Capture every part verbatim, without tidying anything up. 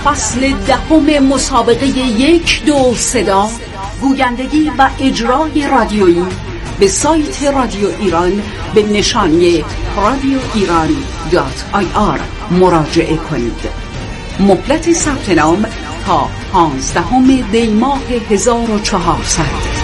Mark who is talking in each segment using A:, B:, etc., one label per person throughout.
A: فصل دهم مسابقه یک دو صدا، گویندگی و اجرای رادیویی به سایت رادیو ایران به نشانی رادیو ایران دات آی آر مراجعه کنید. مهلت ثبت نام تا پانزدهم دی ماه هزار و چهارصد.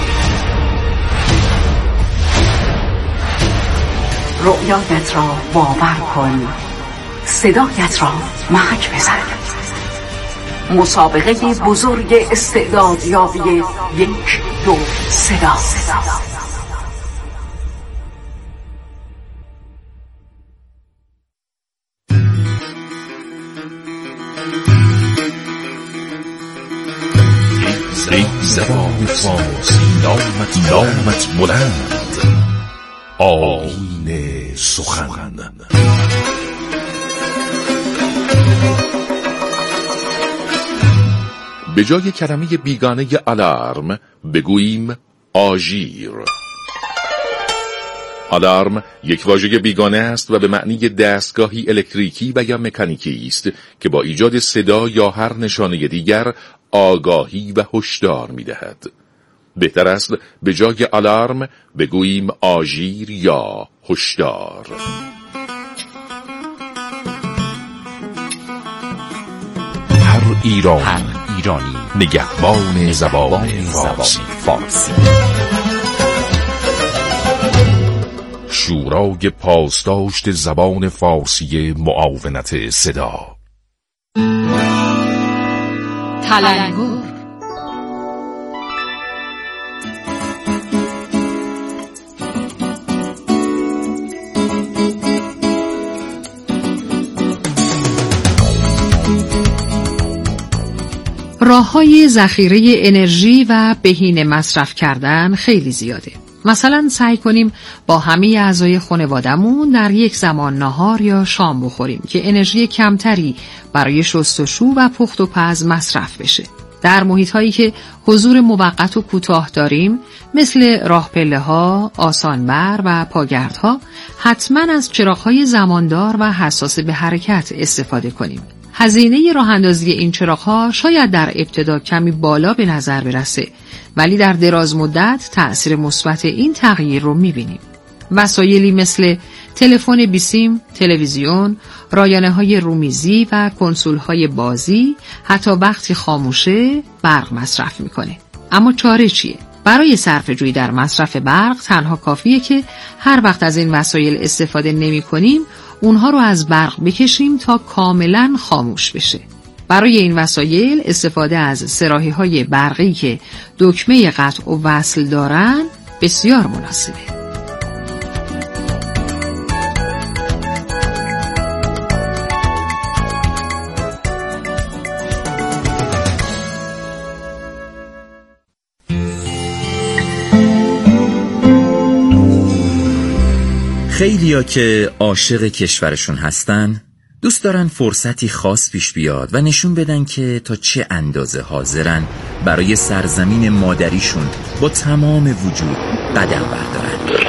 A: رؤیایت را باور کن، صدایت را محک بزن. مسابقه بزرگ استعدادیابی یک دو صدا.
B: ای زبان فارسی نامت نامت بلند، آیین سخن. به جای کلمه بیگانه آلارم بگوییم آژیر. آلارم یک واژه بیگانه است و به معنی دستگاهی الکتریکی و یا مکانیکی است که با ایجاد صدا یا هر نشانه دیگر آگاهی و هشدار می‌دهد. بهتر است به جای آلارم بگوییم آژیر یا هشدار. هر ایرانی, هر ایرانی نگهبان زبان فارسی. فارسی. شورای پاسداشت زبان فارسی معاونت صدا.
C: تلنگر. راه‌های ذخیره انرژی و بهینه مصرف کردن خیلی زیاده. مثلا سعی کنیم با همه اعضای خانواده‌مون در یک زمان نهار یا شام بخوریم که انرژی کمتری برای شستشو و پخت و پز مصرف بشه. در محیط‌هایی که حضور موقت و کوتاه داریم، مثل راه پله‌ها، آسانبر و پاگردها، حتما از چراغ‌های زماندار و حساس به حرکت استفاده کنیم. هزینه راه اندازی این چراغ‌ها شاید در ابتدا کمی بالا به نظر برسه، ولی در دراز مدت تأثیر مثبت این تغییر رو می‌بینیم. وسایلی مثل تلفن بیسیم، تلویزیون، رایانه‌های رومیزی و کنسول‌های بازی حتی وقتی خاموشه برق مصرف می‌کنه. اما چاره چیه؟ برای صرفه‌جویی در مصرف برق تنها کافیه که هر وقت از این وسایل استفاده نمی‌کنیم اونها رو از برق بکشیم تا کاملا خاموش بشه. برای این وسایل استفاده از صراحی‌های برقی که دکمه قطع و وصل دارن بسیار مناسبه.
D: خیلیا که عاشق کشورشون هستن دوست دارن فرصتی خاص پیش بیاد و نشون بدن که تا چه اندازه حاضرن برای سرزمین مادریشون با تمام وجود قدم بردارن.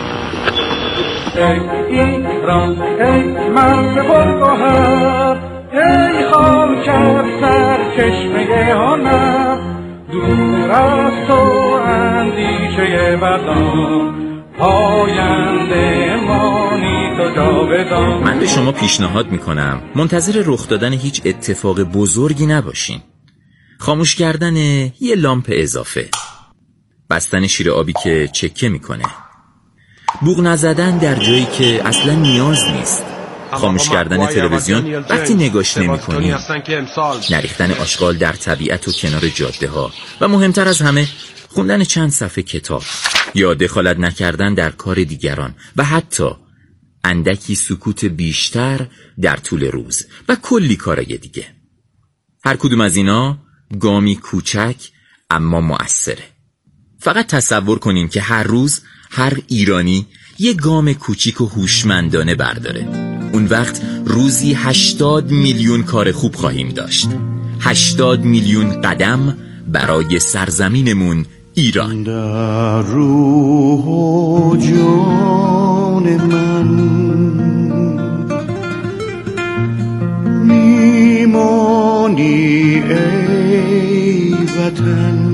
E: ای ایران، ای مرد پرگوهر، ای خاکر سرچشمه هنر، دور از تو اندیشه بدان، پاینده مانی تو جاودان.
D: من به شما پیشنهاد میکنم منتظر رخ دادن هیچ اتفاق بزرگی نباشین. خاموش کردن یه لامپ اضافه، بستن شیر آبی که چکه میکنه، بوق نزدن در جایی که اصلا نیاز نیست، خاموش کردن تلویزیون وقتی نگاش نمی‌کنی، نریختن آشغال در طبیعت و کنار جاده ها و مهمتر از همه خوندن چند صفحه کتاب یا دخالت نکردن در کار دیگران و حتی اندکی سکوت بیشتر در طول روز و کلی کارای دیگه. هر کدوم از اینا گامی کوچک اما مؤثره. فقط تصور کنین که هر روز هر ایرانی یه گام کوچیک و هوشمندانه برداره. اون وقت روزی هشتاد میلیون کار خوب خواهیم داشت. هشتاد میلیون قدم برای سرزمینمون ایران.
F: در روح و جان من میمان جانی ای وطن.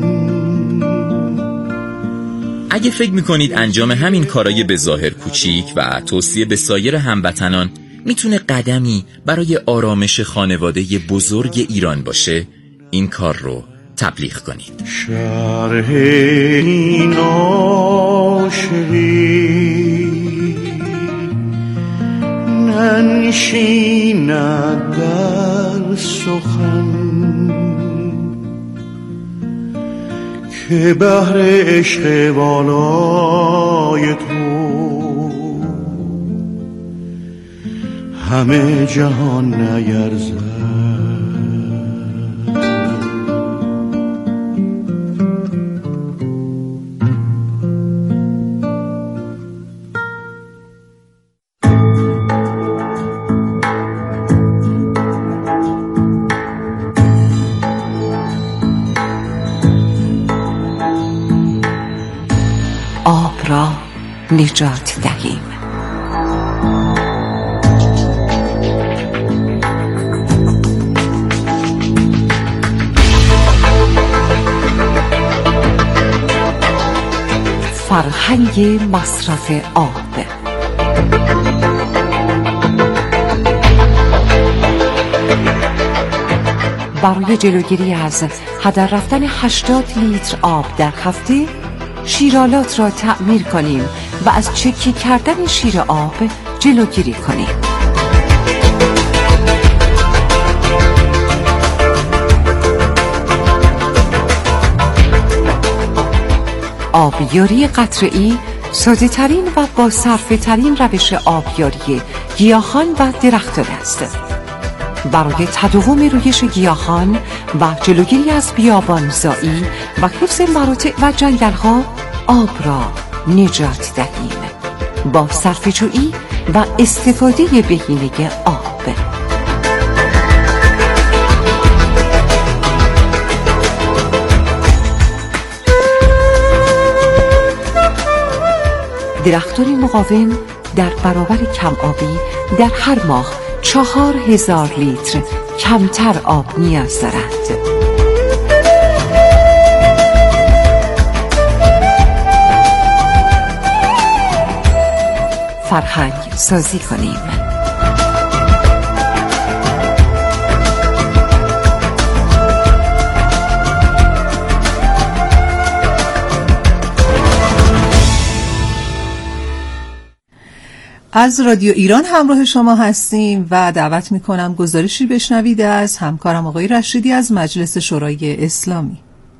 D: اگه فکر میکنید انجام همین کارای به ظاهر کوچیک و توصیه به سایر هموطنان میتونه قدمی برای آرامش خانواده بزرگ ایران باشه، این کار رو تبلیغ کنید.
F: شرح این عاشقی ننشیند در سخن، که بحر عشق بالای تو همه جهان نیرزد.
G: آب را نجات دهیم. فرهنگ مصرف آب. برای جلوگیری از هدر رفتن هشتاد لیتر آب در هفته، شیرالات را تعمیر کنیم و از چکی کردن شیر آب جلوگیری کنیم. آبیاری قطره‌ای ساده ترین و با صرفه ترین روش آبیاری گیاهان و درختان است. برای تداوم رویش گیاهان و جلوگیری از بیابانزایی و حفظ مراتع و جنگل‌ها، آب را نجات دهیم با صرفه‌جویی و استفاده بهینه آب. درختان مقاوم در برابر کم آبی در هر ماه چهار هزار لیتر کمتر آب نیاز دارد. فرهنگ سازی کنیم.
H: از رادیو ایران همراه شما هستیم و دعوت میکنم گزارشی بشنوید از همکارم آقای رشیدی از مجلس شورای اسلامی.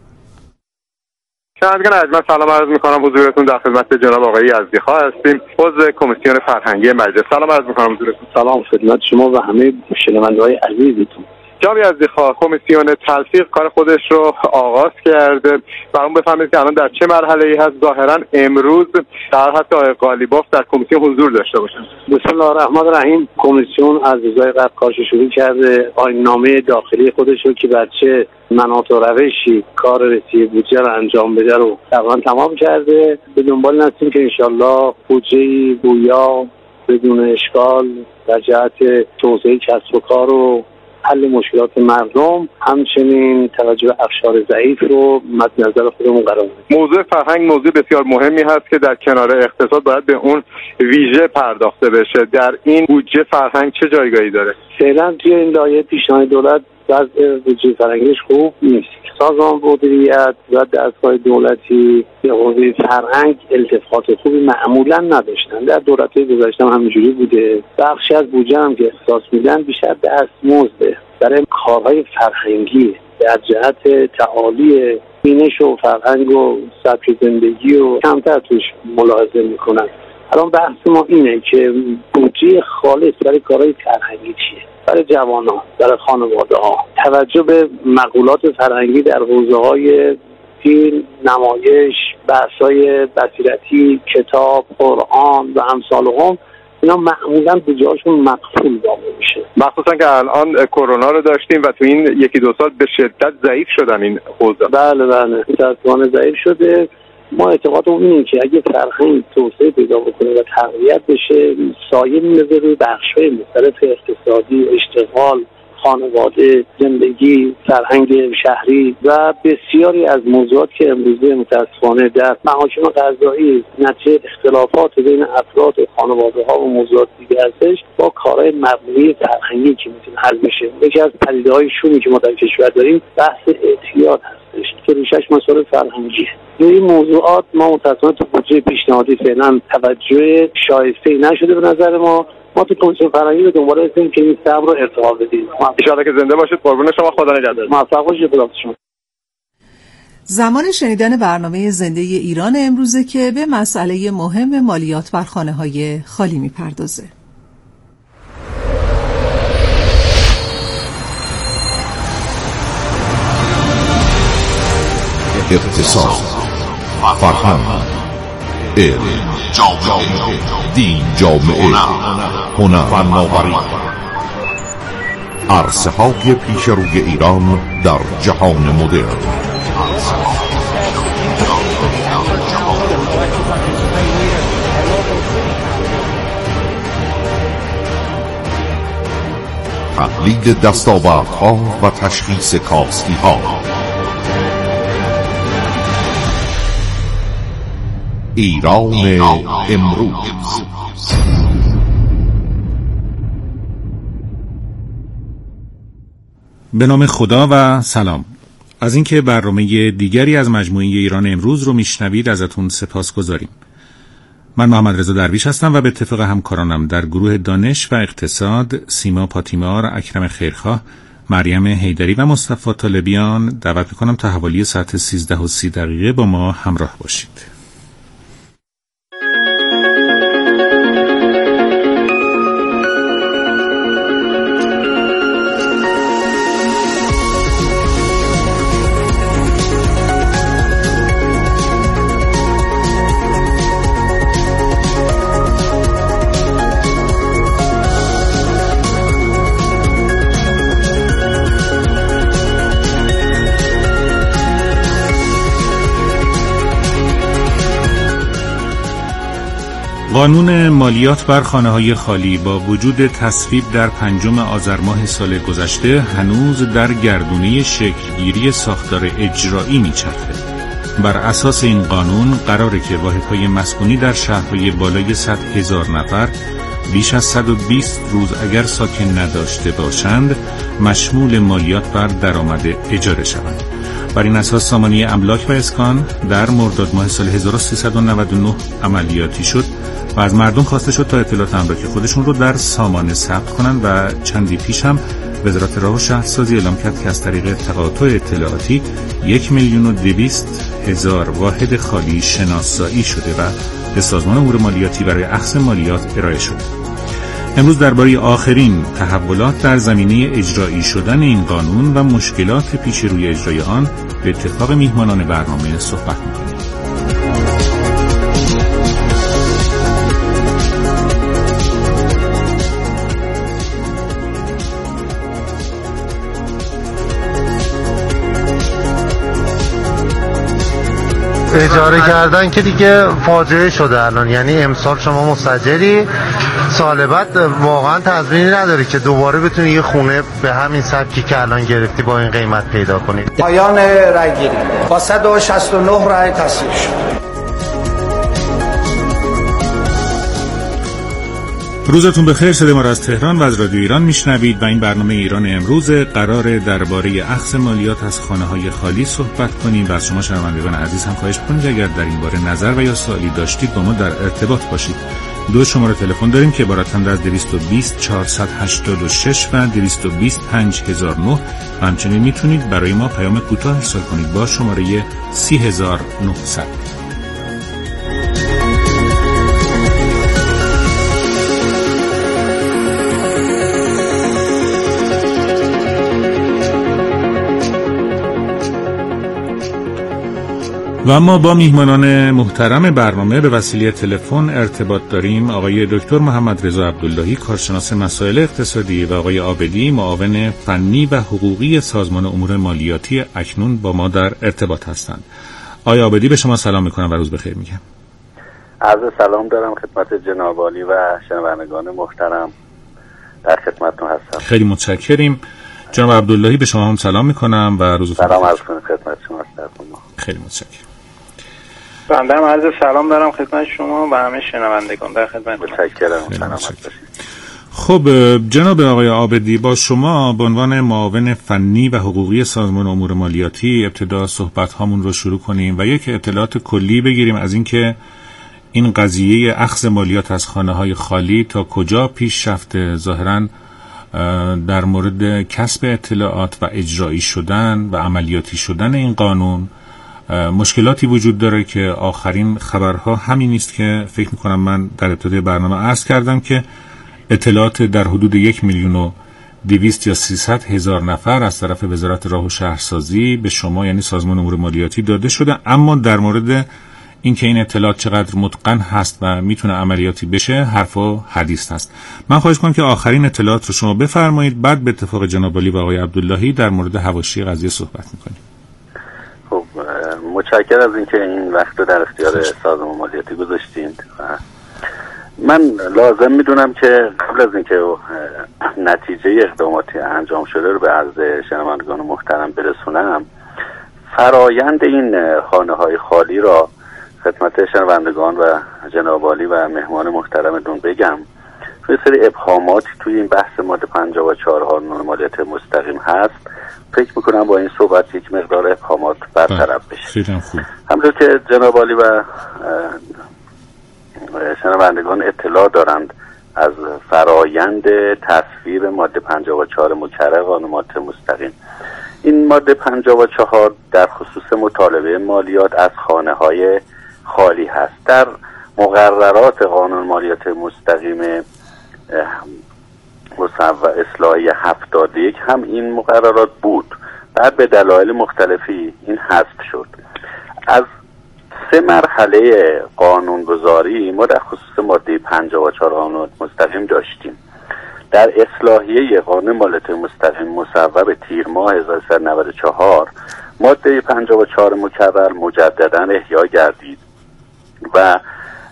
I: شنوندگان ارجمند سلام عرض میکنم حضورتون، در خدمت جناب آقای یزدی‌خواه هستیم، عضو کمیسیون فرهنگی مجلس. سلام عرض میکنم حضورتون.
J: سلام خدمت شما و همه شنونده‌های عزیزتون.
I: جناب یزدی‌خواه، کمیسیون تلفیق کار خودش رو آغاز کرده و اون بفهمید که الان در چه مرحله‌ای هست. ظاهرا امروز در حتی آقای قالیباف در کمیسیون حضور داشته باشن.
J: بسم الله الرحمن الرحیم. کمیسیون از روزهای قبل کارش شروع کرده، آیین‌نامه داخلی خودش رو که بر چه مناط و روشی کار رسیه بودجه رو انجام بده رو تقریبا تمام کرده. به دنبال هستیم که انشالله بودجه‌ای گویا بدون اشکال در جهت توسعه کسب و کار و حل مشکلات مردم، همچنین توجه به اقشار ضعیف رو مد نظر خودمون قرار بدیم.
I: موضوع فرهنگ موضوع بسیار مهمی هست که در کنار اقتصاد باید به اون ویژه پرداخته بشه. در این بودجه فرهنگ چه جایگاهی داره؟
J: فعلا توی این لایحه پیشنهاد دولت وضع بودجه فرهنگش خوب نیست. سازمان مدیریت و دستگاه دولتی به حوزه فرهنگ التفات خوبی معمولا نداشتن. در دولت‌های گذشته هم همینجوری بوده. بخشی از بودجه هم که اختصاص میدن بیشتر دستمزده برای کارهای فرهنگی در جهت تعالی بینش و فرهنگ و سبک زندگی و کمتر توش ملاحظه میکنن. الان بحث ما اینه که بودجه خالص برای کارهای فرهنگی چیه؟ برای جوانان، برای خانواده‌ها، توجه به مقولات فرهنگی در حوزه‌های فیلم، نمایش، بحث‌های بصیرتی، کتاب، قرآن و امثالهم، اینا معمولاً بودجه‌هاشون مقفول واقع میشه.
I: مخصوصا که الان کرونا رو داشتیم و تو این یکی دو سال به شدت ضعیف شدن این حوزه.
J: بله بله، متأسفانه ضعیف شده. ما اعتقادمون اینه که اگه فرهنگ توسعه پیدا بکنه و تقویت بشه، سایه میذاره روی بخش‌های مختلف اقتصادی، اشتغال، خانواده، زندگی، فرهنگ شهری و بسیاری از موضوعات که امروزه متاسفانه در محاکم قضایی نتیجه اختلافات بین افراد و خانواده ها و موضوعات دیگه هستش، با کارهای مبنی فرهنگی که میتونه حل بشه. یکی از پدیده‌های شومی که ما در کشور داریم بحث اعتیاد هستش که ریشش مسائل فرهنگیه. این موضوعات ما متأسفانه تو بودجه پیشنهادی فعلا توجه شایسته نشده به نظر ما. ما تو کمیسیون فرهنگی به دنبال هستیم که این صبر رو ارتقا بدیم.
I: ان شاءالله که زنده باشید. قربون شما، خدا نگهدار.
J: موفق باشید. خدا شما.
H: زمان شنیدن برنامه زنده ایران امروزه که به مسئله مهم مالیات بر خانه‌های خالی می‌پردازه.
B: اقتصاد، فرهنگ، علم، دین، جامعه، هنر، فناوری، عرصه‌های پیش روی ایران در جهان مدرن. تحلیل دستاوردها و تشخیص کاستی‌ها. ایران امروز.
K: به نام خدا و سلام. از اینکه برنامه دیگری از مجموعه ایران امروز رو میشنوید ازتون سپاسگزاریم. من محمد رضا درویش هستم و به اتفاق همکارانم در گروه دانش و اقتصاد سیما پاتیمار، اکرم خیرخواه، مریم حیدری و مصطفی طالبیان دعوت میکنم تا حوالی ساعت سیزده و سی دقیقه با ما همراه باشید. قانون مالیات بر خانه‌های خالی با وجود تصویب در پنجم آذر ماه سال گذشته هنوز در گردونه شکلگیری ساختار اجرایی میچرخه. بر اساس این قانون قراره که واحدهای مسکونی در شهرهای بالای صد هزار نفر بیش از صد و بیست روز اگر ساکن نداشته باشند مشمول مالیات بر درآمد اجاره شوند. بر این اساس سامانه املاک و اسکان در مرداد ماه سال هزار و سیصد و نود و نه عملیاتی شد و از مردم خواسته شد تا اطلاعات املاک خودشون رو در سامانه ثبت کنن و چندی پیش هم وزارت راه و شهرسازی اعلام کرد که از طریق تقاطع اطلاعاتی یک میلیون و دویست هزار واحد خالی شناسایی شده و به سازمان امور مالیاتی برای اخذ مالیات ارائه شده. امروز درباره آخرین تحولات در زمینه اجرایی شدن این قانون و مشکلات پیش روی اجرای آن به اتفاق میهمانان برنامه صحبت می‌کنیم.
L: اجاره کردن که دیگه فاجعه شده الان، یعنی امسال شما مستاجری، سال بعد واقعا تضمینی نداری که دوباره بتونی یه خونه به همین سبکی که الان گرفتی با این قیمت پیدا کنی.
M: پایان رأی‌گیری با صد و شصت و نه رأی تصویب شد.
K: روزتون بخیر. صدای ما را از تهران و از رادیو ایران میشنوید و این برنامه ایران امروز قراره درباره اخذ مالیات از خانه‌های خالی صحبت کنیم و از شما شنوندگان عزیز هم خواهش کنید اگر در این باره نظر و یا سوالی داشتید با ما در ارتباط باشید. دو شماره تلفن داریم که عبارتند از دویست و بیست چهارصد و هشتاد و شش و دویست و بیست پنج هزار و نه و همچنین میتونید برای ما پیام کوتاه ارسال کنید با شماره سی هزار و نهصد. و ما با میهمانان محترم برنامه به وسیله تلفن ارتباط داریم. آقای دکتر محمد رضا عبداللهی، کارشناس مسائل اقتصادی، و آقای عابدی، معاون فنی و حقوقی سازمان امور مالیاتی، اکنون با ما در ارتباط هستند. آقای عابدی، به شما سلام میکنم و روز بخیر میگم.
N: عرض سلام دارم خدمت جناب عالی و شنوندگان محترم، در خدمتتون هستم.
K: خیلی متشکریم. جناب عبداللهی به شما هم سلام میکنم و روز خوش.
N: سلام عرض کنم خدمت شما.
K: خیلی متشکرم.
O: بنده هم عرض سلام دارم خدمت شما و همه شنوندگان. در خدمت
N: متشکرم. سلامت باشید.
K: خب جناب آقای عابدی، با شما به عنوان معاون فنی و حقوقی سازمان امور مالیاتی ابتدا صحبت هامون رو شروع کنیم و یک اطلاعات کلی بگیریم از اینکه این قضیه اخذ مالیات از خانه‌های خالی تا کجا پیش رفته. ظاهراً در مورد کسب اطلاعات و اجرایی شدن و عملیاتی شدن این قانون مشکلاتی وجود داره که آخرین خبرها همین است که فکر میکنم من در ابتدای برنامه عرض کردم که اطلاعات در حدود یک میلیون و دویست یا سیصد هزار نفر از طرف وزارت راه و شهرسازی به شما یعنی سازمان امور مالیاتی داده شده، اما در مورد اینکه این اطلاعات چقدر متقن هست و میتونه عملیاتی بشه حرف و حدیث هست. من خواهش کنم که آخرین اطلاعات رو شما بفرمایید، بعد به اتفاق جناب علی و آقای عبداللهی در مورد حواشی قضیه صحبت میکنیم.
N: خب متشکرم از اینکه این وقت رو در اختیار سازمان مالیاتی گذاشتید. من لازم میدونم که قبل از اینکه نتیجه اقداماتی انجام شده رو به عرض شنوندگان محترم برسونم، فرایند این خانه‌های خالی را خدمت شنوندگان و جناب عالی و مهمان محترمتون بگم. توی سری ابهاماتی توی این بحث ماده پنجاه و چهار قانون مالیات مستقیم هست. فکر میکنم با این صحبت یک مقدار ابهامات برطرف بشه. همونطور که جناب عالی و شنوندگان اطلاع دارند از فرایند تصویب ماده پنجاه و چهار مکرر قانون مالیات مستقیم، این ماده پنجاه و چهار در خصوص مطالبه مالیات از خانه‌های خالی هست. در مقررات قانون مالیات مستقیم مصوب اصلاحی هفتاد و یک هم این مقررات بود، بعد به دلایل مختلفی این حذف شد. از سه مرحله قانونگذاری ما در خصوص ماده پنجاه و چهار قانون مستقیم داشتیم. در اصلاحیه قانون مالیات مستقیم مصوب تیر ماه هزار و سیصد و نود و چهار ماده پنجاه و چهار مکرر مجددا احیا گردید و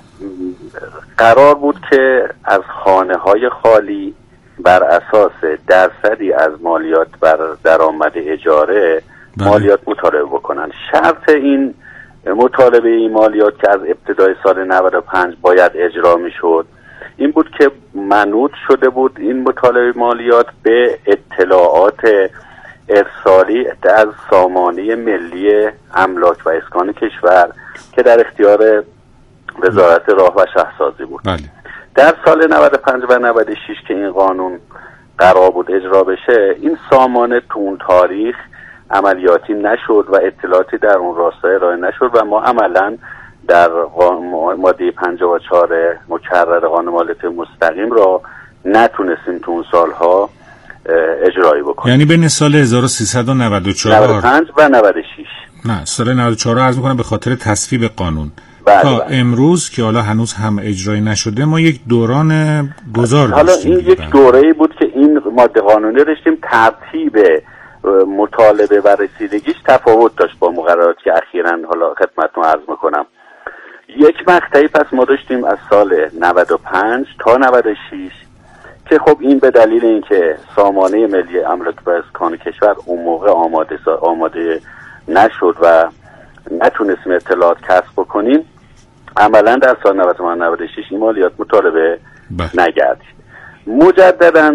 N: قرار بود که از خانه‌های خالی بر اساس درصدی از مالیات بر درآمد اجاره بله. مالیات مطالبه بکنن. شرط این مطالبه این مالیات که از ابتدای سال نود و پنج باید اجرا میشد این بود که منوط شده بود این مطالبه مالیات به اطلاعات ارسالی از سامانه ملی املاک و اسکان کشور که در اختیار وزارت راه و شهرسازی بود. بله. در سال نود و پنج و نود و شش که این قانون قرار بود اجرا بشه، این سامانه تو اون تاریخ عملیاتی نشد و اطلاعاتی در اون راستا ارائه نشد و ما عملاً در ماده پنجاه و چهار مکرر قانون مالیات مستقیم را نتونستیم تو اون سالها اجرایی بکنیم.
K: یعنی بین سال هزار و سیصد و نود و چهار
N: نود و پنج و نود و شش
K: نه سال نود و چهار رو عرض می‌کنم به خاطر تصویب قانون
N: بله
K: تا
N: بله.
K: امروز که حالا هنوز هم اجرایی نشده ما یک دوران گذار
N: حالا
K: داشتیم.
N: این یک دوره‌ای بود که این ماده قانونی داشتیم، ترتیب مطالبه و رسیدگیش تفاوت داشت با مقرراتی که اخیراً حالا خدمتتون عرض می‌کنم. یک مقطعی پس ما داشتیم از سال نود و پنج تا نود و شش که خب این به دلیل اینکه سامانه ملی املاک و اسکان کشور اون موقع آماده آماده نشد و نتونستیم اطلاعات کسب بکنیم، عملا در سال نود و پنج نود و شش این مالیات مطالبه نگردید. مجددا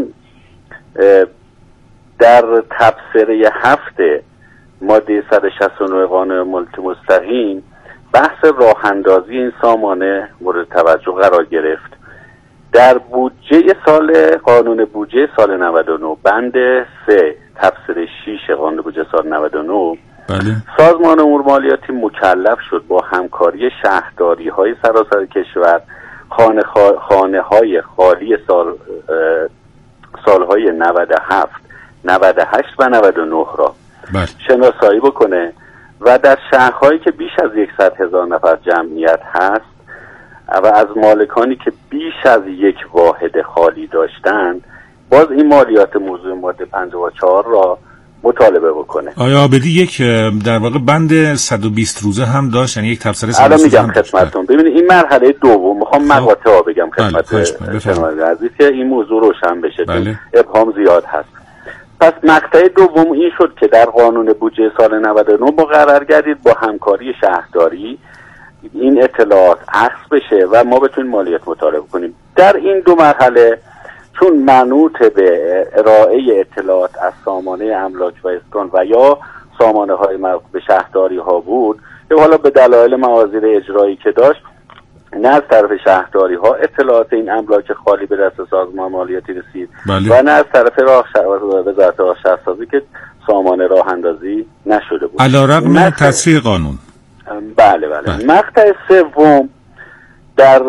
N: در تبصره هفته ماده صد و شصت و نه قانون مالیات مستقیم بحث راه اندازی این سامانه مورد توجه قرار گرفت. در بودجه سال قانون بودجه سال نود و نه بند سه تبصره شش قانون بودجه سال نود و نه
K: بله.
N: سازمان امور مالیاتی مکلف شد با همکاری شهرداری های سراسر کشور خانه, خا... خانه های خالی سال سالهای نود و هفت نود و هشت و نود و نه را
K: بله.
N: شناسایی بکنه و در شهرهایی که بیش از صد هزار نفر جمعیت هست و از مالکانی که بیش از یک واحد خالی داشتند باز این مالیات موضوع ماده پنجاه و چهار را مطالبه بکنه.
K: آیا عابدی یک در واقع بند صد و بیست روزه هم داشت، یعنی یک تبصره
N: صد و بیست روزه میگم خدمتتون. ببینید این مرحله دوم میخوام مقاطع ها بگم خدمت شما عزیز که این موضوع روشن بشه.
K: بله.
N: ابهام زیاد هست. پس مقطع دوم این شد که در قانون بودجه سال نود و نه مقرر گردید با همکاری شهرداری این اطلاعات اخذ بشه و ما بتونیم مالیات مطالبه کنیم. در این دو مرحله چون منوط به ارائه اطلاعات از سامانه املاک و اسکان و یا سامانه های مربوط به شهرداری ها بود، یا حالا به دلایل موازیر اجرایی که داشت، نه از طرف شهرداری ها اطلاعات این املاک خالی به دست سازمان مالیاتی رسید بله. و نه از طرف راه وزارت راه شهرسازی که سامانه راه اندازی نشده بود
K: علیرغم تصریح قانون.
N: بله بله, بله. مقطع سوم در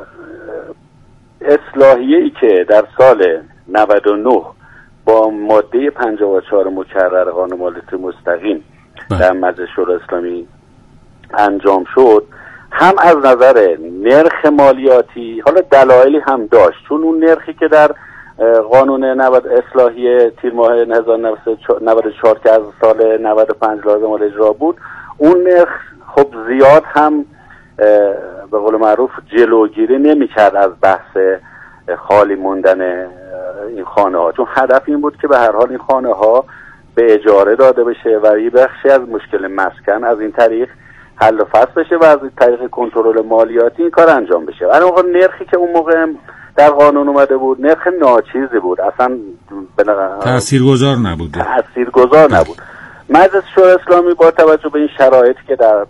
N: اصلاحیه‌ای که در سال نود و نه با ماده پنجاه و چهار مکرر قانون مالیات مستقیم بله. در مجلس شورای اسلامی انجام شد، هم از نظر نرخ مالیاتی حالا دلایلی هم داشت، چون اون نرخی که در قانون نود اصلاحیه تیر ماه هزار و نود و چهار که از سال نود و پنج لازم اجرا بود، اون نرخ خب زیاد هم به قول معروف جلوگیری نمی‌کرد از بحث خالی موندن این خانه ها، چون هدف این بود که به هر حال این خانه ها به اجاره داده بشه و یه بخشی از مشکل مسکن از این طریق حل و فصل بشه و از این طریق کنترل مالیاتی این کار انجام بشه. ولی موقع نرخی که اون موقع در قانون اومده بود نرخ ناچیزی بود، اصلا
K: تاثیرگذار نبود
N: تاثیرگذار نبود. مجلس شورای اسلامی با توجه به این شرایطی که در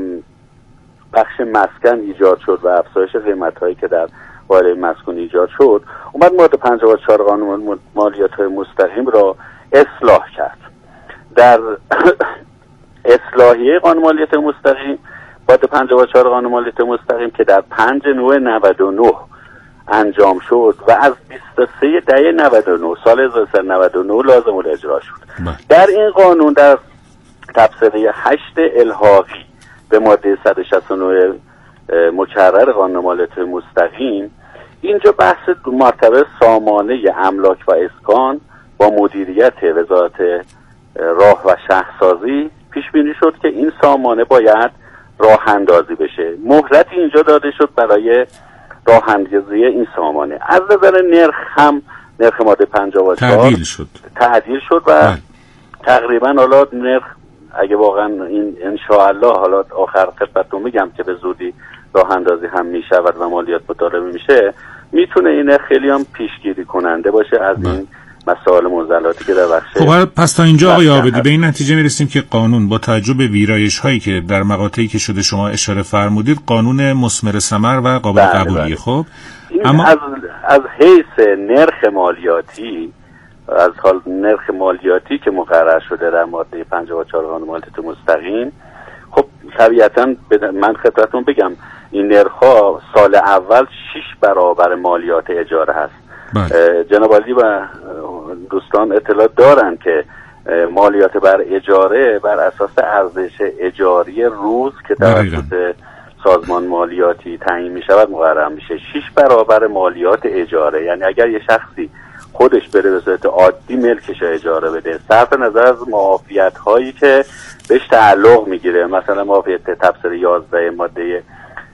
N: بخش مسکن ایجاد شد و افزایش قیمت‌هایی که در قاره مسکن ایجاد شد، اومد ماده پنجاه و چهار قانون مالیات مستقیم را اصلاح کرد. در اصلاحیه قانون مالیات مستقیم ماده پنجاه و چهار قانون مالیات مستقیم که در پنج نوامبر نود و نه انجام شد و از بیست و سه دی نود و نه سال هزار و سیصد و نود و نه لازم الاجرا شد. در این قانون در تبصره هشت الحاقی به ماده صد و شصت و نه مکرر قانون مالیات مستقیم اینجا بحث مرتبه سامانه املاک و اسکان با مدیریت وزارت راه و شهرسازی پیش بینی شد که این سامانه باید راه اندازی بشه. مهلتی اینجا داده شد برای راه اندازی این سامانه. از نظر نرخ هم نرخ ماده پنجاه و چهار
K: تعدیل شد
N: تعدیل شد و بله. تقریبا حالا نرخ اگه واقعا این ان شاء الله حالا آخر خدمتتون میگم که به زودی راه اندازی هم میشود و مالیات مطالبه میشه، میتونه این خیلی هم پیشگیری کننده باشه از بله. این مسائل معضلاتی که در بخش.
K: خب پس تا اینجا آقای عابدی به این نتیجه میرسیم که قانون با توجه به ویرایش هایی که در مقاطعی که شده شما اشاره فرمودید قانون مثمر ثمر و قابل بله قبولیه بله. خب
N: اما از از حیث نرخ مالیاتی، از حال نرخ مالیاتی که مقرر شده در ماده پنجاه و چهار قانون مالیات مستقیم، خب طبیعتاً من خدمتتون بگم این نرخ‌ها سال اول شش برابر مالیات اجاره هست. بله. جناب عالی و دوستان اطلاع دارن که مالیات بر اجاره بر اساس ارزش اجاری روز که توسط سازمان مالیاتی تعیین می شود مقرر میشه. شش برابر مالیات اجاره، یعنی اگر یه شخصی خودش بره به صورت عادی ملکش اجاره بده، صرف نظر از معافیت هایی که بهش تعلق میگیره، مثلا معافیت تبصره یازده ماده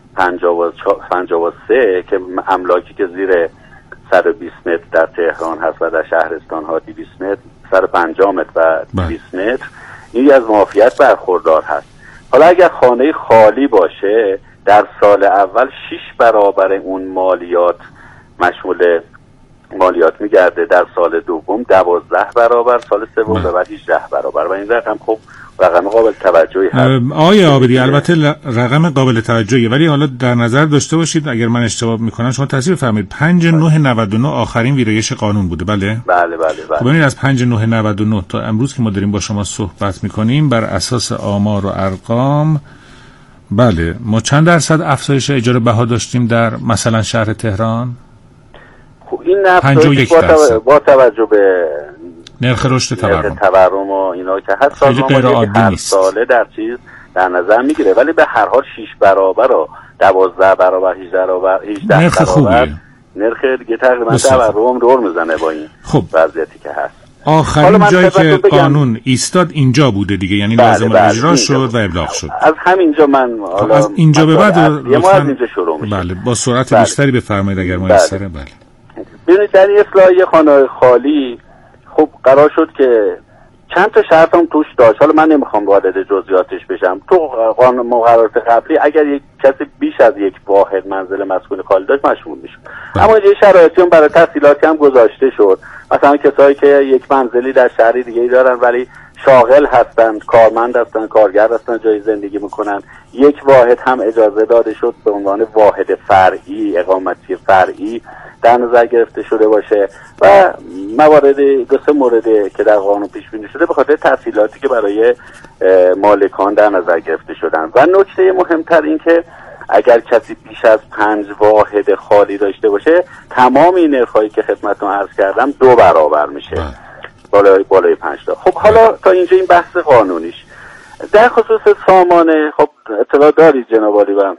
N: پنجاه و سه که املاکی که زیر صد و بیست متر در تهران هست و در شهرستان ها دویست متر، صد و پنجاه متر و دویست متر، این از معافیت برخوردار هست. حالا اگر خانه خالی باشه در سال اول شش برابر اون مالیات مشمول مالیات میگرده، در سال دوم دوازده برابر، سال سوم به بعد هجده برابر و این رقم خب رقم قابل توجهی هست.
K: آقای عابدی البته رقم قابل توجهیه، ولی حالا در نظر داشته باشید اگر من اشتباه میکنم شما تصحیح بفرمایید پنج نوامبر نود و نه آخرین ویرایش قانون بوده. بله
N: بله بله بله.
K: خب ببینید از پنج نوامبر نود و نه تا امروز که ما داریم با شما صحبت میکنیم بر اساس آمار و ارقام، بله ما چند درصد افزایش اجاره بها داشتیم در مثلا شهر تهران؟
N: خب این افزایش با, تو... با توجه به
K: نرخ رشد تورم
N: تورم و اینا که هست سازمان هر ساله در چیز در نظر میگیره، ولی به هر حال شش برابر و دوازده برابر هجده برابر هجده
K: نرخ خوبیه.
N: نرخ دیگه تقریبا تورم دور میزنه با این
K: خب.
N: وضعیتی که هست.
K: آخرین جایی که قانون ایستاد اینجا بوده دیگه، یعنی بله لازم بله اجرا شد و ابلاغ شد.
N: از همینجا من
K: خب از اینجا به بعد
N: لطفاً از اینجا شروع میشه.
K: بله با سرعت بله. بیشتری بفرمایید اگر میسره. بله
N: ببینید در اصلاحیه خانه‌های خالی خب قرار شد که چند تا شرط هم توش داشت. حالا من نمیخوام وارد جزئیاتش بشم. تو قانون مقررات قبلی اگر یک کسی بیش از یک واحد منزل مسکونی خالی داشت مشمول میشد، اما یه شرایطی هم برای تحصیلاتی هم گذاشته شد. مثلا کسایی که یک منزلی در شهری دیگه دارن ولی شاغل هستن، کارمند هستن، کارگر هستن، جای زندگی میکنن، یک واحد هم اجازه داده شد به عنوان واحد فرعی، اقامتی فرعی در نظر گرفته شده باشه. و موارد دو سه مورد که در قانون پیش بینی شده به خاطر تسهیلاتی که برای مالکان در نظر گرفته شدن. و نکته مهمتر این که اگر کسی بیش از پنج واحد خالی داشته باشه، تمام این نرخ‌هایی که خدمتتون عرض کردم دو برابر میشه، بالای بالای پنج تا. خب حالا تا اینجا این بحث قانونیش. در خصوص سامانه، خب اطلاع دارید جناب عالی و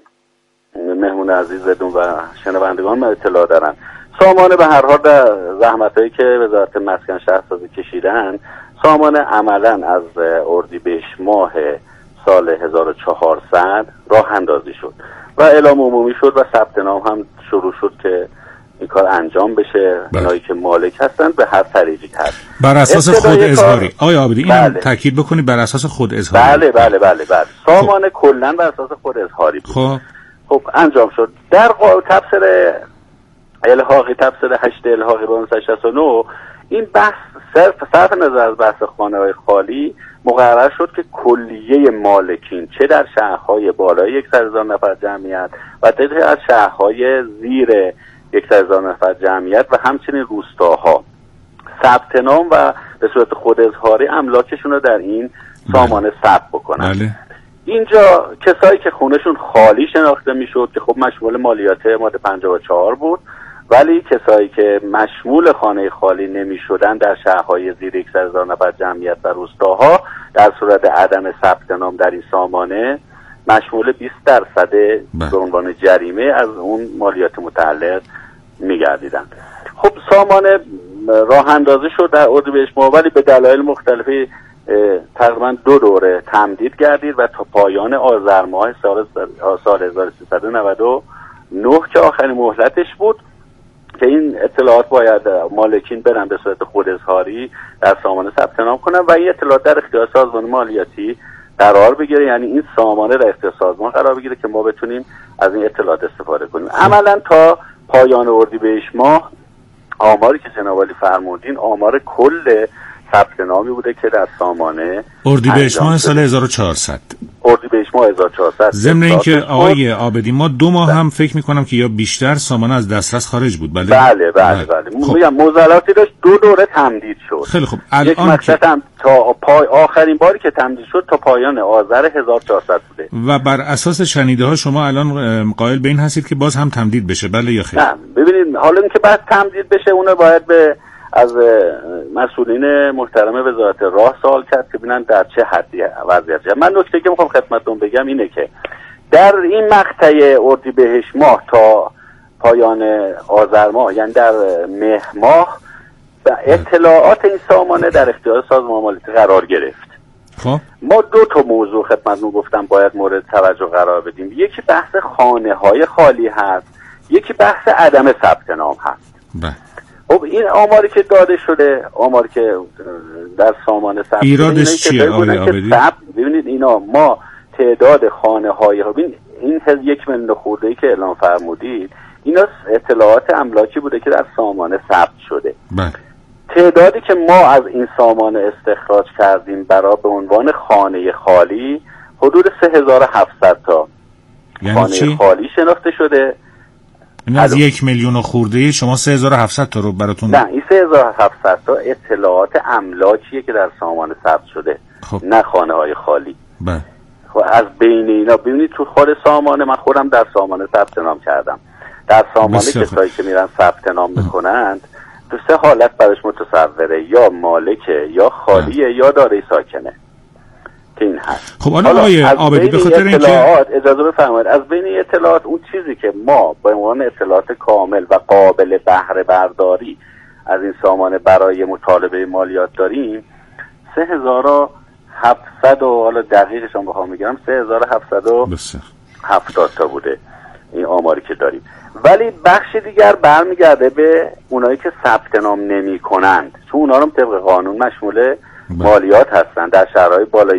N: مهمون عزیزتون و شنوندگان من اطلاع دارن. سامانه به هر حال در زحمتایی که وزارت مسکن شهرسازی کشیدن، سامانه عملا از اردیبهشت ماه سال هزار و چهارصد راه اندازی شد و اعلام عمومی شد و ثبت نام هم شروع شد که این کار انجام بشه. اونایی که مالک هستن به هر طریقی هست
K: بر اساس خود اظهاری. آقای عابدی اینم
N: بله.
K: تاکید بکنید بر اساس خود اظهاری.
N: بله بله بله بله سامانه خب. کلا بر اساس خود اظهاری بود.
K: خب
N: خب انجام شد. در تفسیر الحاقی، تفسیر هشت الحاقی با نهصد و شصت و نه، این بحث صرف صرف نظر از بحث خانه‌های خالی مقرر شد که کلیه مالکین چه در شهرهای بالای صد هزار نفر جمعیت و چه از شهرهای زیر صد هزار نفر جمعیت و همچنین روستاها ثبت نام و به صورت خود اظهاری املاکشون رو در این سامانه ثبت بکنن. بله. اینجا کسایی که خونهشون خالی شناخته میشد که خب مشمول مالیات ماده پنجاه و چهار بود، ولی کسایی که مشمول خانه خالی نمیشدن در شهرهای زیر صد هزار نفر جمعیت و روستاها در صورت عدم ثبت نام در این سامانه مشمول بیست درصد به عنوان جریمه از اون مالیات متعلق میگردیدن. خب سامانه راه اندازی شد در اردیبهشت ماه، ولی به دلایل مختلفی تقریبا دو دوره تمدید گردید و تا پایان آذر ماه سال سال هزار و سیصد و نود و نه که آخرین مهلتش بود که این اطلاعات باید مالکین برن به صورت خود اظهاری در سامانه ثبت نام کنن و این اطلاعات در اختیار سازمان مالیاتی قرار بگیره. یعنی این سامانه در اختیار سازمان قرار بگیره که ما بتونیم از این اطلاعات استفاده کنیم. عملا تا پایان اردیبهشت ماه آماری که جناب عالی فرمودین آمار کل ثبت نامی بوده که در سامانه
K: اردیبهشت ماه سال هزار و چهارصد
N: اردیبهشت ماه هزار و چهارصد
K: ضمن اینکه آقای عابدی ما دو ماه هم فکر میکنم که یا بیشتر سامانه از دسترس خارج بود. بله
N: بله بله بله میگم موزلاتی داشت، دو دوره تمدید شد.
K: خیلی خوب.
N: یک مقصد هم تا پای آخرین باری که تمدید شد تا پایان آذر هزار و چهارصد بوده
K: و بر اساس شنیده ها شما الان قائل به این هستید که باز هم تمدید بشه، بله یا خیر؟
N: نه ببینید حالا اینکه بعد تمدید بشه اونو باید به از مسئولین محترم وزارت راه سوال کرد که ببینن در چه حدی وضعیت. من نکته که میخوام خدمتتون بگم اینه که در این مقطع اردیبهشت ماه تا پایان آذر ماه، یعنی در مهر ماه، اطلاعات این سامانه در اختیار سازمان مالیاتی قرار گرفت.
K: خب
N: ما دو تا موضوع خدمتتون گفتم باید مورد توجه قرار بدیم. یکی بحث خانه‌های خالی هست، یکی بحث عدم ثبت نام هست.
K: بله.
N: خب این آماری که داده شده، آماری که در سامانه ثبت
K: ایرادش چیه آقای عابدی؟
N: ببینید اینا ما تعداد خانه‌های این این یک میلیون خورده‌ای که اعلام فرمودید اینا اطلاعات املاکی بوده که در سامانه ثبت شده.
K: بله.
N: تعدادی که ما از این سامانه استخراج کردیم برای به عنوان خانه خالی حدود سه هزار و هفتصد تا
K: یعنی
N: خانه
K: چی؟
N: خالی شناخته شده.
K: این از یک میلیون و خورده شما سه هزار و هفتصد تا رو براتون؟
N: نه این سه هزار و هفتصد تا اطلاعات املاکیه که در سامانه ثبت شده. خب. نه خانه های خالی.
K: بله.
N: خب از بین اینا ببینید تو خود سامانه من خودم در سامانه ثبت نام کردم. در سامانه کسایی که میرن ثبت نام میکنند تو سه حالت برش متصوره، یا مالکه یا خالیه یا دارای ساکنه که این هست.
K: خب حالا آقای عابدی به خاطر
N: اینکه اجازه بفرمایید از بین اطلاعات اون چیزی که ما به عنوان اطلاعات کامل و قابل بهره برداری از این سامانه برای مطالبه مالیات داریم سه هزار و هفتصد و حالا دقیقش هم بخوام بگم سه هزار و هفتصد و هفتاد تا بوده این آماری که داریم. ولی بخش دیگر برمیگرده به اونایی که ثبت نام نمی کنند، چون اونا رو طبق قانون مشمول مالیات هستن در شهرهای بالای